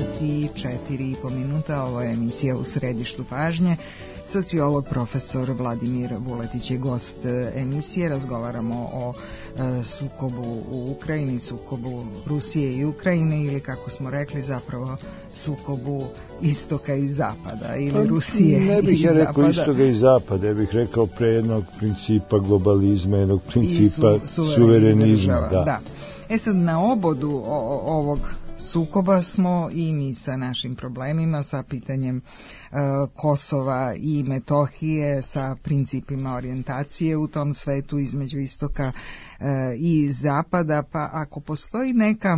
44,5 minuta, ovo je emisija u Središtu pažnje. Sociolog profesor Vladimir Vuletić je gost emisije. Razgovaramo o sukobu u Ukrajini, sukobu Rusije i Ukrajine, ili kako smo rekli, zapravo sukobu istoka i zapada, ili Rusije i zapada. Ne bih ja rekao istoka i zapada, ja bih rekao pre jednog principa globalizma, jednog principa suverenizma. Da. Sad, na obodu ovog sukoba smo i mi sa našim problemima, sa pitanjem Kosova i Metohije, sa principima orijentacije u tom svetu između istoka i zapada, pa ako postoji neka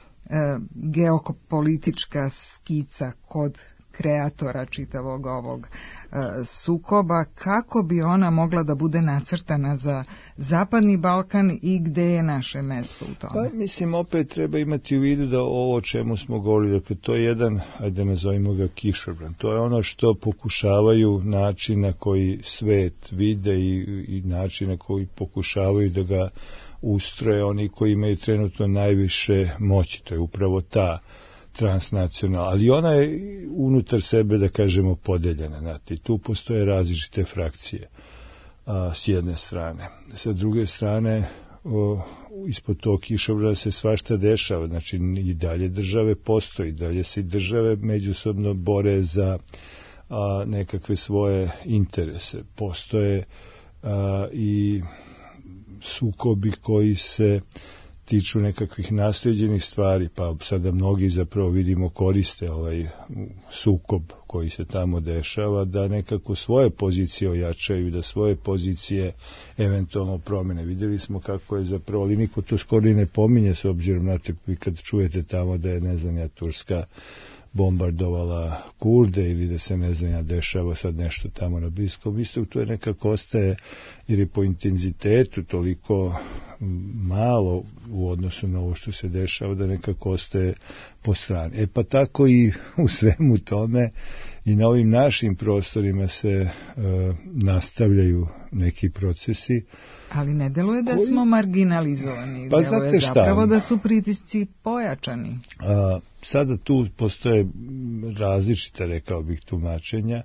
geopolitička skica kod kreatora čitavog ovog sukoba, kako bi ona mogla da bude nacrtana za Zapadni Balkan i gde je naše mesto u tome? Pa mislim, opet treba imati u vidu da ovo o čemu smo govorili, dakle to je jedan, ajde nazovimo ga kišobran, to je ono što pokušavaju način na koji svet vide i način na koji pokušavaju da ga ustroje, oni koji imaju trenutno najviše moći, to je upravo ta transnacionalna, ali ona je unutar sebe, da kažemo, podeljena, znate, i tu postoje različite frakcije s jedne strane. Sa druge strane, ispod tog kišobrana se svašta dešava, znači i dalje države postoji, dalje se i države međusobno bore za nekakve svoje interese. Postoje i sukobi koji se tiču nekakvih naslijeđenih stvari, pa sada mnogi zapravo vidimo koriste ovaj sukob koji se tamo dešava, da nekako svoje pozicije ojačaju, da svoje pozicije eventualno promene. Vidjeli smo kako je zapravo, ali niko to skoro i ne pominje, s obzirom na te, kad čujete tamo da je, ne znam ja, Turska bombardovala Kurde ili da se, ne znam ja, dešava sad nešto tamo na Bliskom istoku, to je nekako ostaje, jer je po intenzitetu toliko malo u odnosu na ovo što se dešava, da nekako ostaje po strani. Pa tako i u svemu tome i na ovim našim prostorima se nastavljaju neki procesi. Ali ne deluje da smo marginalizovani, pa deluje zapravo da su pritisci pojačani. Sada tu postoje različite, rekao bih, tumačenja.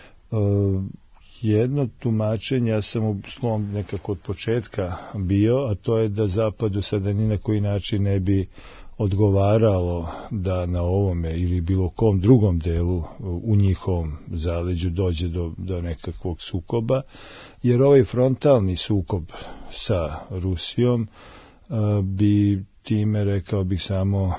Jedno tumačenje, ja sam u slom nekako od početka bio, a to je da Zapadu sada ni na koji način ne bi odgovaralo da na ovome ili bilo kom drugom delu u njihovom zaleđu dođe do nekakvog sukoba, jer ovaj frontalni sukob sa Rusijom bi time, rekao bih, samo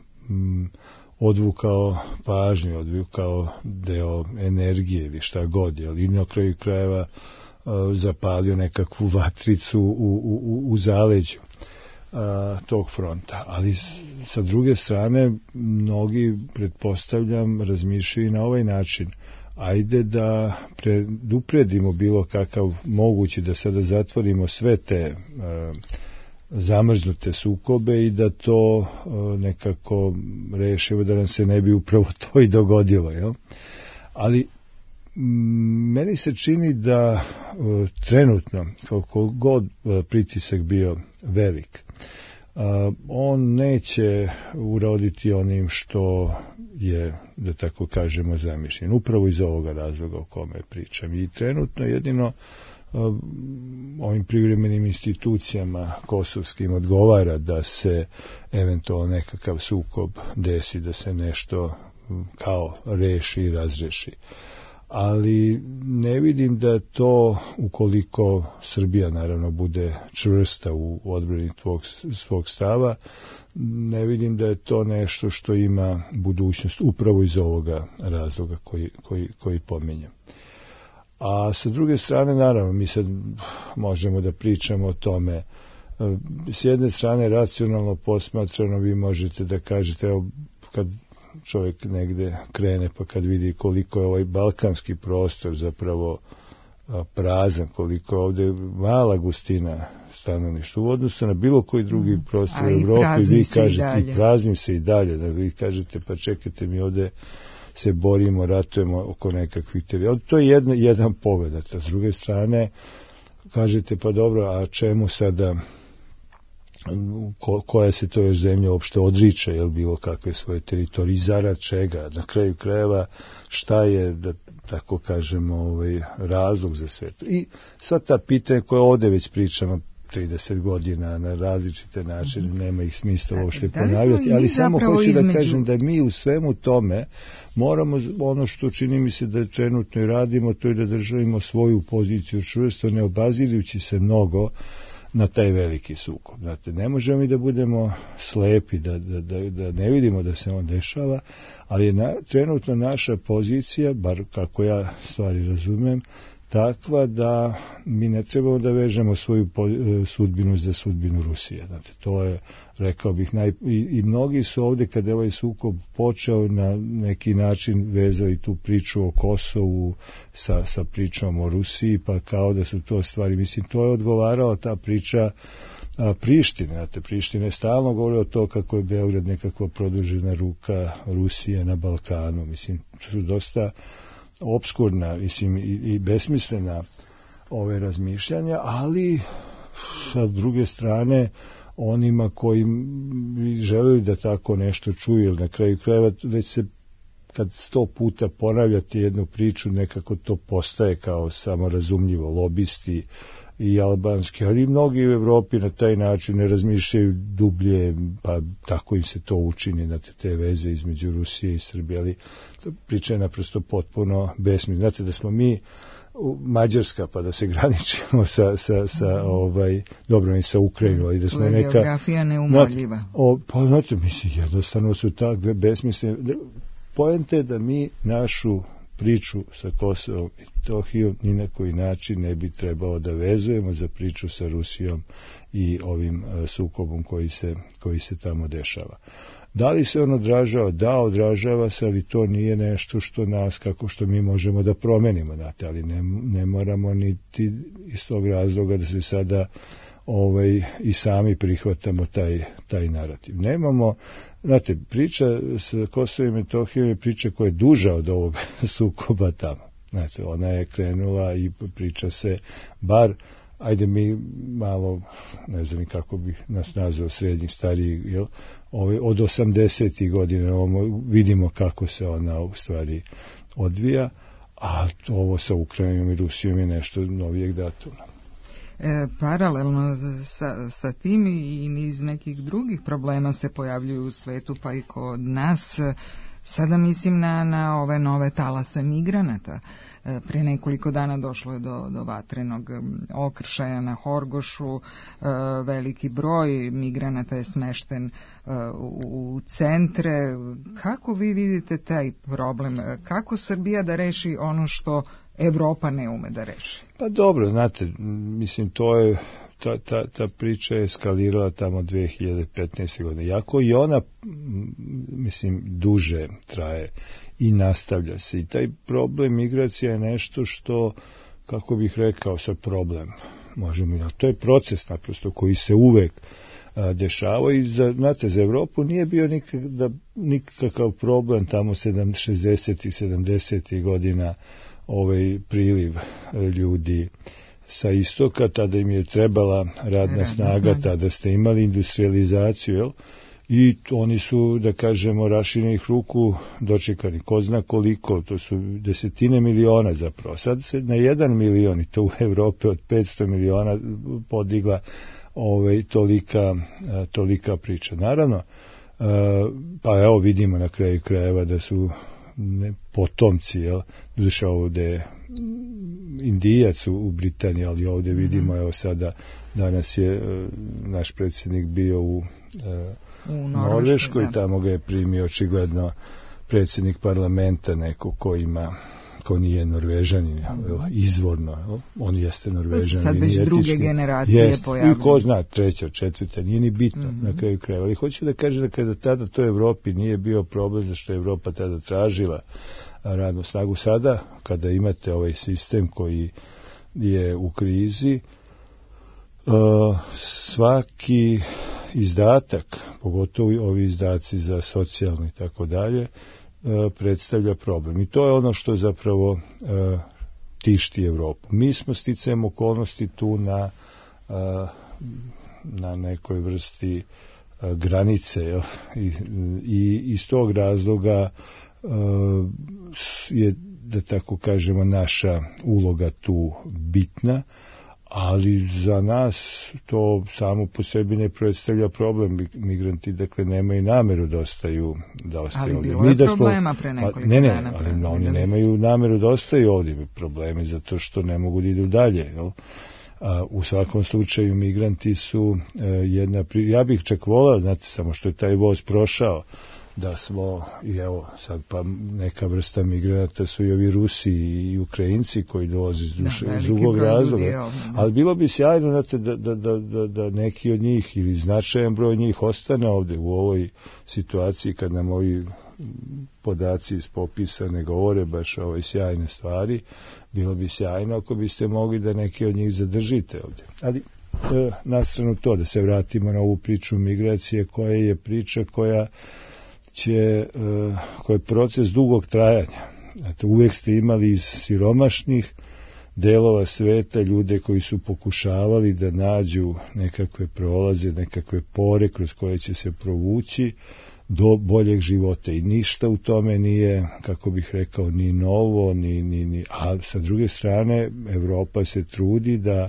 odvukao pažnju, odvukao deo energije ili šta god, ali na kraju krajeva zapalio nekakvu vatricu u zaleđu tog fronta. Ali sa druge strane, mnogi, pretpostavljam, razmišljaju na ovaj način. Ajde da predupredimo bilo kakav mogući, da sada zatvorimo sve te zamrznute sukobe i da to nekako rešimo, da nam se ne bi upravo to i dogodilo. Jel? Ali meni se čini da trenutno, koliko god pritisak bio velik, on neće uroditi onim što je, da tako kažemo, zamišljen. Upravo iz ovoga razloga o kome pričam. I trenutno jedino ovim privremenim institucijama kosovskim odgovara da se eventualno nekakav sukob desi, da se nešto kao reši i razreši. Ali ne vidim da to, ukoliko Srbija naravno bude čvrsta u odbrani svog stava, ne vidim da je to nešto što ima budućnost upravo iz ovoga razloga koji pominjem. A sa druge strane, naravno, mi sad možemo da pričamo o tome. S jedne strane, racionalno posmatrano, vi možete da kažete, evo, kad čovjek negde krene, pa kad vidi koliko je ovaj balkanski prostor zapravo prazan, koliko je ovdje mala gustina stanovništva u odnosu na bilo koji drugi prostor u Evropi, vi kažete, i prazni se i dalje, da vi kažete, pa čekajte, mi ovdje se borimo, ratujemo oko nekakvih teritorijala. To je jedan pogled. A s druge strane, kažete, pa dobro, a čemu sada, koja se to još zemlja uopšte odriče, jel, bilo kakve svoje teritorije, zarad čega, na kraju krajeva, šta je, da tako kažemo, razlog za sve to. I sva ta pitanja koje ovdje već pričamo 30 godina na različite načine, nema ih smisla uopšte ponavljati, ali samo hoću da kažem da mi u svemu tome moramo, ono što čini mi se da trenutno i radimo, to je da državimo svoju poziciju čvrsto, ne obazirujući se mnogo na taj veliki sukob. Znate, ne možemo i da budemo slepi, da ne vidimo da se on dešava, ali je trenutno naša pozicija, bar kako ja stvari razumem, takva da mi ne trebamo da vežemo svoju sudbinu za sudbinu Rusije. Znate, to je, rekao bih, i mnogi su ovdje, kada je ovaj sukob počeo, na neki način vezali tu priču o Kosovu sa pričom o Rusiji, pa kao da su to stvari, mislim, to je odgovarala ta priča Prištine. Znate, Prištine stalno govore o to kako je Beograd nekakva produžena ruka Rusije na Balkanu. Mislim, to su dosta opskurna, mislim, i besmislena ove razmišljanja, ali sa druge strane onima koji bi želeli da tako nešto čuju, jer na kraju krajeva već se kad 100 puta ponavljate jednu priču, nekako to postaje kao samorazumljivo, lobisti i albanski, ali i mnogi u Evropi na taj način ne razmišljaju dublje, pa tako im se to učini na te veze između Rusije i Srbije, ali priča je naprosto potpuno besmislena. Znate da smo mi Mađarska, pa da se graničimo dobro, i sa Ukrajinom, ali da smo neka... Geografija neumoljiva. Pa znate, mislim, jednostavno su takve besmislene. Poenta je da mi našu priču sa Kosovom i Metohijom ni na koji način ne bi trebao da vezujemo za priču sa Rusijom i ovim sukobom koji se tamo dešava. Da li se on odražava? Da, odražava se, ali to nije nešto što nas, kako što mi možemo da promenimo, znate, ali ne moramo niti iz tog razloga da se sada i sami prihvatamo taj narativ. Nemamo, znate, priča sa Kosovom i Metohijom je priča koja je duža od ovog sukoba tamo. Znate, ona je krenula i priča se bar, ajde mi malo, ne znam kako bih nas nazvao, srednjih, starijih, jel? Od 80. godina vidimo kako se ona u stvari odvija, a ovo sa Ukrajinom i Rusijom je nešto novijeg datuma. Paralelno sa tim i niz nekih drugih problema se pojavljuju u svetu, pa i kod nas. Sada mislim na ove nove talase migranata. Pre nekoliko dana došlo je do vatrenog okršaja na Horgošu. Veliki broj migranata je smešten u centre. Kako vi vidite taj problem? Kako Srbija da reši ono što Evropa ne ume da reši? Pa dobro, znate, mislim, to je ta priča je eskalirala tamo 2015. godine. Jako i ona, mislim, duže traje i nastavlja se. I taj problem migracija je nešto što, kako bih rekao, sad problem, možemo, to je proces naprosto koji se uvek dešava i znate, za Evropu nije bio nikakav problem tamo 60. i 70. godina priliv ljudi sa istoka, tada im je trebala radna snaga, tada ste imali industrializaciju, jel? I oni su, da kažemo, raširenih ruku dočekani. Ko zna koliko, to su desetine miliona zapravo. Sad se na 1 milion, i to u Evropi od 500 miliona, podigla tolika priča. Naravno, pa evo vidimo na kraju krajeva da su potomci, jel, duša ovde Indijac u Britaniji, ali ovde vidimo, evo sada, danas je naš predsjednik bio u Norveškoj, tamo ga je primio očigledno predsjednik parlamenta, neko ko nije Norvežanin, izvorno, on jeste Norvežanin. Sad već druge generacije pojavljaju. I ko zna, treća, četvrta, nije ni bitno na kraju krajeva. Ali hoću da kažem da kada tada to Evropi nije bio problem, zašto je Evropa tada tražila radnu snagu. Sada, kada imate ovaj sistem koji je u krizi, svaki izdatak, pogotovo ovi izdaci za socijalno i tako dalje, predstavlja problem. I to je ono što zapravo tišti Evropu. Mi smo sticajem okolnosti tu na nekoj vrsti granice, jel? I iz tog razloga je, da tako kažemo, naša uloga tu bitna, ali za nas to samo po sebi ne predstavlja problem. Migranti, dakle, nemaju nameru da ostaju ali ovdje. Bilo je problema pre nekoliko dana. Ali oni nemaju nameru da ostaju ovdje. Problemi zato što ne mogu da idu dalje. Jel? U svakom slučaju migranti su ja bih čak volao, znate, samo što je taj voz prošao, da smo, i evo sad pa neka vrsta migranata su i ovi Rusi i Ukrajinci koji dolaze iz drugog razloga, ali bilo bi sjajno, znate, da neki od njih ili značajan broj njih ostane ovde u ovoj situaciji kad nam ovi podaci iz popisa ne govore baš ove sjajne stvari. Bilo bi sjajno ako biste mogli da neki od njih zadržite ovde. Ali nastranu to, da se vratimo na ovu priču migracije, koja je priča koja je proces dugog trajanja. Uvijek ste imali iz siromašnih delova sveta, ljude koji su pokušavali da nađu nekakve prolaze, nekakve pore kroz koje će se provući do boljeg života i ništa u tome nije, kako bih rekao, ni novo, a sa druge strane Evropa se trudi da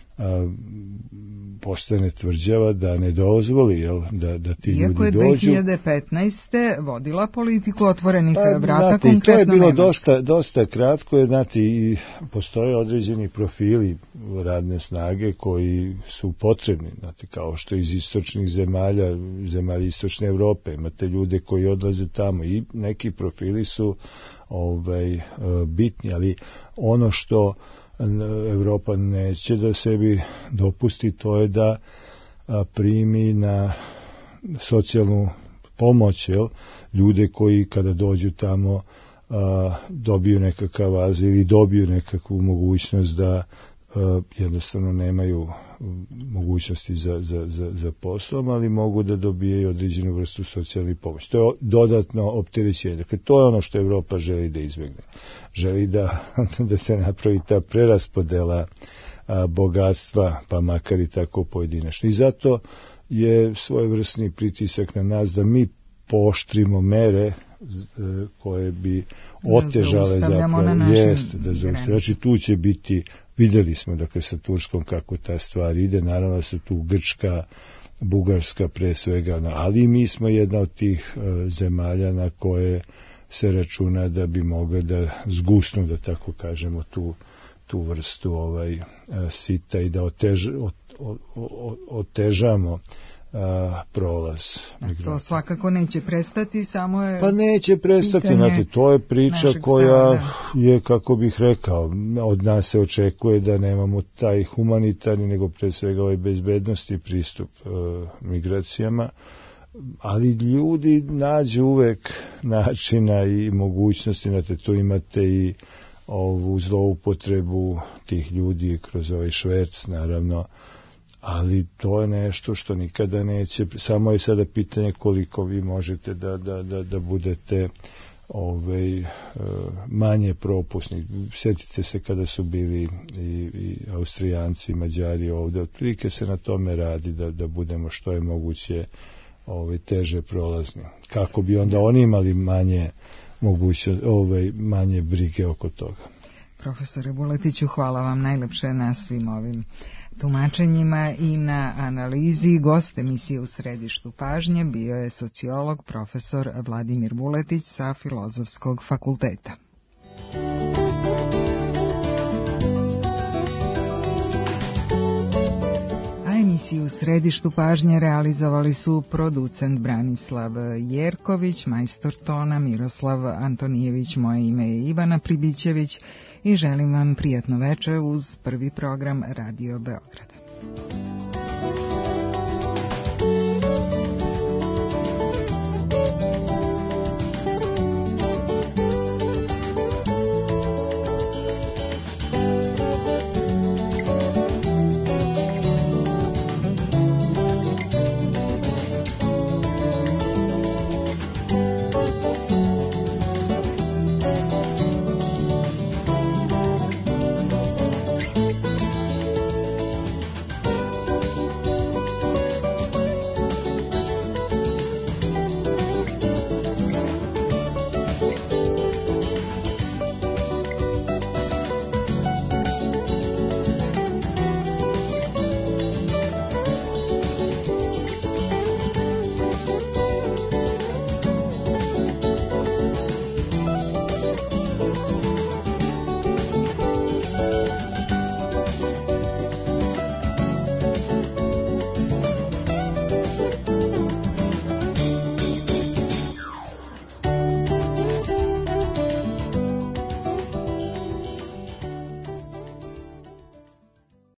postane tvrđava, da ne dozvoli da ti iako ljudi dođu. Iako je 2015. vodila politiku otvorenih vrata, konkretno to je bilo dosta kratko, i postoje određeni profili radne snage koji su potrebni, kao što iz istočnih zemalja istočne Evrope, imate ljude koji odlaze tamo i neki profili su bitni, ali ono što Evropa neće da sebi dopusti, to je da primi na socijalnu pomoć ljude koji kada dođu tamo dobiju nekakav azil ili dobiju nekakvu mogućnost da jednostavno nemaju mogućnosti za poslom, ali mogu da dobijaju određenu vrstu socijalne pomoći. To je dodatno opterećenje. Dakle, to je ono što Evropa želi da izbjegne. Želi da se napravi ta preraspodela bogatstva, pa makar i tako pojedinačno. I zato je svojevrsni pritisak na nas da mi pooštrimo mere koje bi otežale zapravo. Jeste, da zaustavljamo. Znači, tu će biti, vidjeli smo sa Turskom kako ta stvar ide, naravno da su tu Grčka, Bugarska pre svega, ali mi smo jedna od tih zemalja na koje se računa da bi mogli da zgusnu, da tako kažemo, tu vrstu sita i da otežamo prolaz. To svakako neće prestati, samo je... Pa neće prestati, to je priča koja je, kako bih rekao, od nas se očekuje da nemamo taj humanitarni, nego pre svega bezbednosti pristup migracijama, ali ljudi nađu uvek načina i mogućnosti, tu imate i ovu zloupotrebu tih ljudi kroz šverc, naravno, ali to je nešto što nikada neće, samo je sada pitanje koliko vi možete da budete manje propusni. Sjetite se kada su bili i Austrijanci, Mađari ovdje, otprilike se na tome radi da budemo što je moguće teže prolazni. Kako bi onda oni imali manje brige oko toga. Profesore Vuletiću, hvala vam najlepše na svim ovim tumačenjima i na analizi. Gost emisije U središtu pažnje bio je sociolog profesor Vladimir Vuletić sa Filozofskog fakulteta. Emisiju U središtu pažnje realizovali su producent Branislav Jerković, majstor tona Miroslav Antonijević, moje ime je Ivana Pribićević i želim vam prijatno večer uz prvi program Radio Beograda.